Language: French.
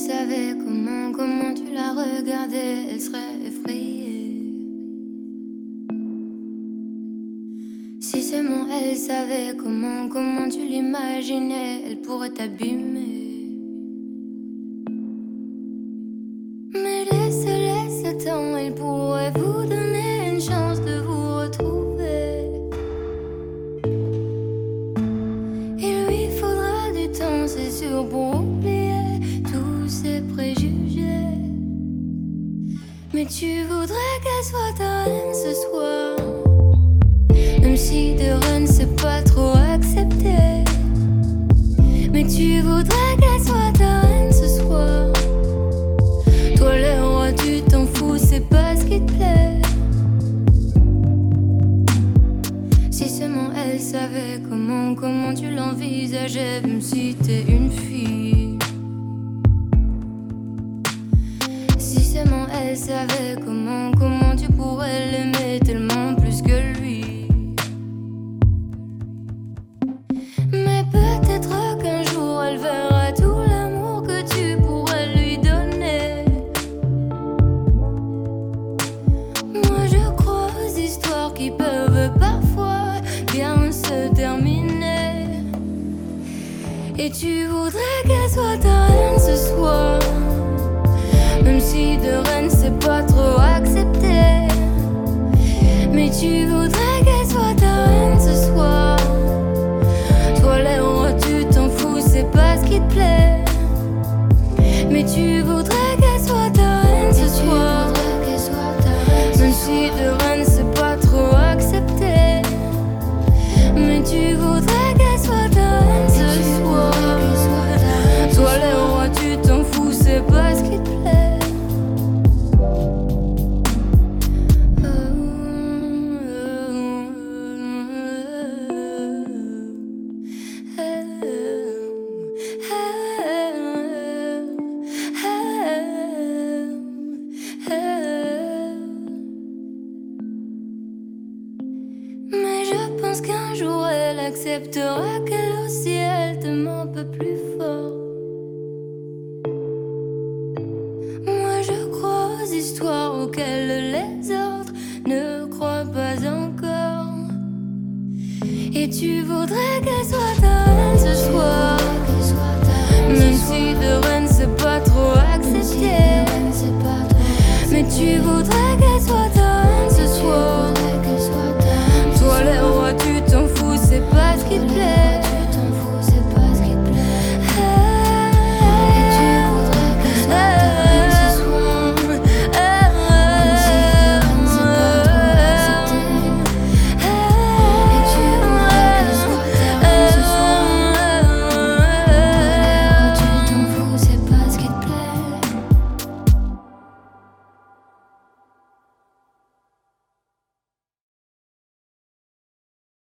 savait comment tu la regardais, elle serait effrayée. Si seulement elle savait comment tu l'imaginais, elle pourrait t'abîmer. Mais laisse le temps, il pourrait vous donner une chance de vous retrouver. Il lui faudra du temps, c'est sûr, pour oublier tous ses préjugés. Mais tu voudrais qu'elle soit ta reine ce soir, même si de reine c'est pas trop accepté. Mais tu voudrais qu'elle soit ta reine ce soir. Toi le roi, tu t'en fous, c'est pas ce qui te plaît. Si seulement elle savait comment tu l'envisageais, même si t'es une fille. Si seulement elle savait comment tu pourrais l'aimer tellement plus que lui. Mais peut-être qu'un jour elle verra tout l'amour que tu pourrais lui donner. Moi je crois aux histoires qui peuvent parfois bien se terminer. Et tu voudrais qu'elle soit ta reine ce soir, même si de reine c'est pas trop accepté. Mais tu voudrais qu'elle soit ta reine ce soir. Toi les rois, tu t'en fous, c'est pas ce qui te plaît. Mais tu voudrais qu'elle soit ta reine ce soir, même si de reine c'est pas trop accepté. Mais tu voudrais qu'elle soit ta reine ce soir. Toi les rois, tu t'en fous, c'est pas ce qui te plaît. Mais je pense qu'un jour elle acceptera qu'elle aussi elle t'aime un peu plus fort. Moi je crois aux histoires auxquelles les autres ne croient pas encore. Et tu voudrais qu'elle soit ta reine ce soir, même si de reine c'est pas trop accepté. Mais tu voudrais qu'elle soit